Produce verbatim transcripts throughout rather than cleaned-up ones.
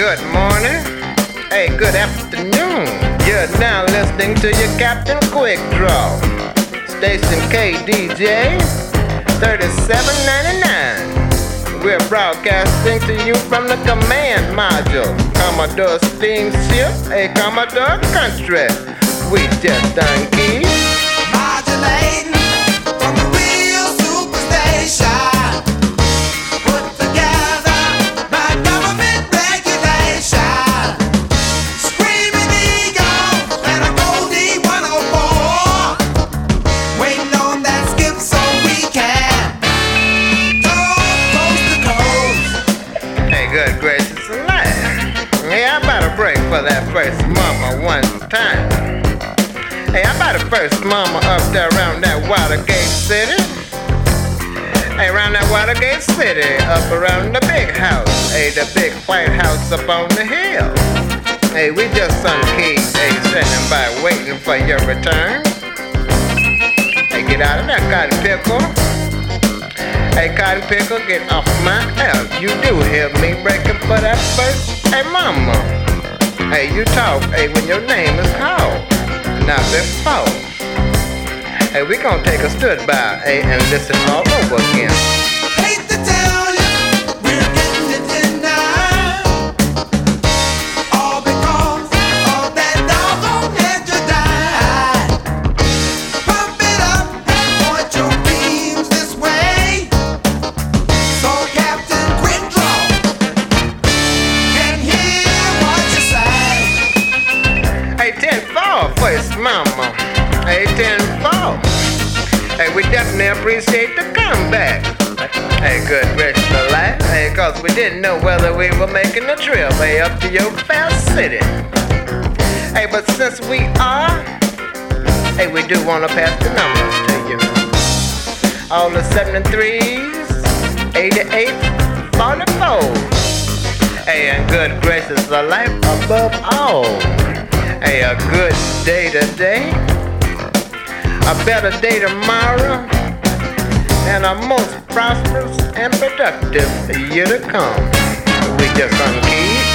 good morning. Hey, good afternoon. You're now listening to your Captain Quick Draw. Station K D J thirty-seven ninety-nine. We're broadcasting to you from the command module. Commodore Steamship, a Commodore Country. We just done keys. Modulating from the real superstation. Put together by government regulation. Screaming eagle and a Goldie one oh four. Waiting on that skip so we can go coast to coast. Hey, good gracious alive. Hey, I bought a break for that first mama one time. Hey, I bought the first mama up there around that Watergate City. Hey, around that Watergate City, up around the big house. Hey, the big white house up on the hill. Hey, we just some keys, hey, sitting by waiting for your return. Hey, get out of that cotton pickle. Hey, cotton pickle, get off my ass. You do hear me breaking for that first, hey, mama. Hey, you talk, hey, when your name is called. Not before. Hey, we gonna take a stood by, hey, and listen all over again. Hate to tell you, we're getting it tonight. All because of that doggone Edge died. Pump it up and point your beams this way. So Captain Quick Draw can hear what you say. Hey, ten four, first mama. Hey, ten four. Hey, we definitely appreciate the comeback. Hey, good gracious alive. Hey, cause we didn't know whether we were making the trip, hey, up to your fair city. Hey, but since we are, hey, we do wanna pass the numbers to you. All the seventy-threes, eighty-eight, forty-four. Hey, and good gracious alive above all. Hey, a good day today, a better day tomorrow, and a most prosperous and productive year to come. We just unkeyed.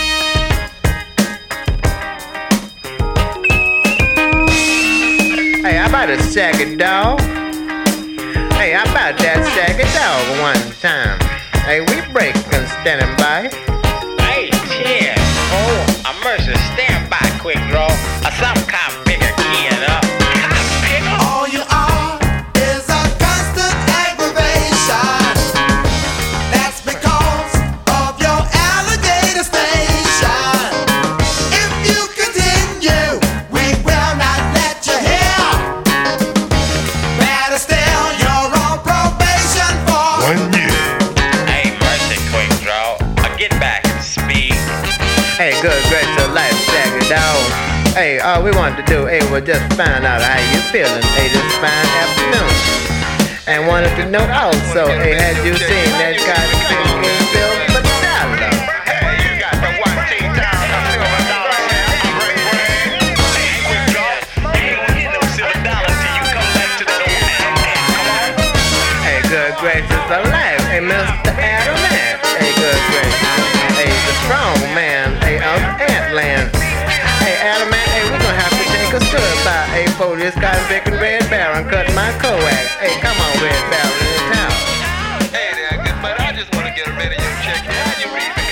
Hey, how about a shaggy dog? Hey, how about that shaggy dog one time? Hey, we break and standing by. Hey, cheers. Oh, a mercy, stand by, Quick Draw. Or some kind of bigger keying up. Cop pickle. All you are is a constant aggravation. That's because of your alligator station. If you continue, we will not let you hear. Better still, you're on probation for One year. Hey, mercy, Quick Draw. Uh, get back and speak. Hey, good gracious life, shaggy dog. Hey, all we wanted to do, hey, was just find out how you feeling, hey, this fine afternoon. And wanted to know also, hey, had you seen that cotton picking Bill Padilla? Hey, you got the one team down. Silver dollar. Hey, Quick Draw. You don't get no silver dollar till you come back to that old man. Come on. Hey, good gracious alive, hey, Mister Adam Ant. Hey, good gracious, hey, the strong man, hey, of Antland. Hey, Adam Ant, hey, we're gonna have to take a stood by, hey, for this cotton picking Red Baron cut my coax. Hey, come on, Red Baron in town. Hey there, good buddy. I just want to get rid of your check. How you read me?